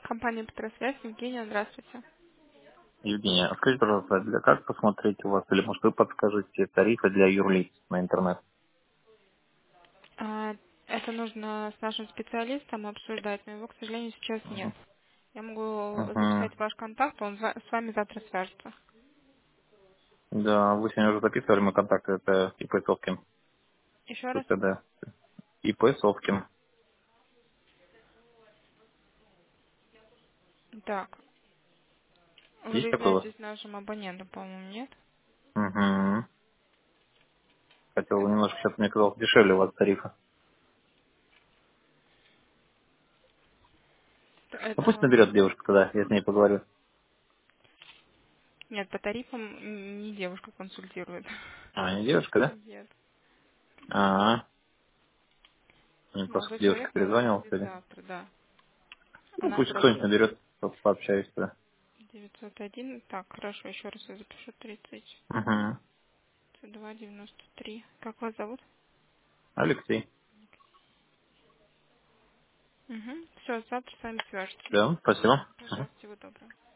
Компания «Петросвязь», Евгения, здравствуйте. Евгения, а скажите, пожалуйста, как посмотреть у вас, или может вы подскажете тарифы для юрлиц на интернет? А, Это нужно с нашим специалистом обсуждать, но его, к сожалению, сейчас нет. Я могу Угу. записать ваш контакт, он с вами завтра свяжется. Да, вы сегодня уже записывали мой контакт, это ИП Совкин. Еще раз. Пусть тогда ИП Совкин. Так, вы же Есть такой у вас? являетесь нашим абонентом, по-моему, нет? Угу. Хотел Так, немножко, сейчас мне казалось, дешевле у вас тарифы. Ну пусть наберет девушка тогда, я с ней поговорю. нет, по тарифам не девушка консультирует. А, не девушка, да? Нет. А, мне просто Молодой девушка человек перезванивала будет сегодня. завтра, да. Ну Она пусть кто-нибудь просто наберет, пообщаюсь тогда. 901. Так, хорошо, еще раз я запишу 30. Угу. 293. Как вас зовут? Алексей. Угу. Все, завтра с вами свяжется. Да, спасибо. Мгм. Пожалуйста, всего доброго.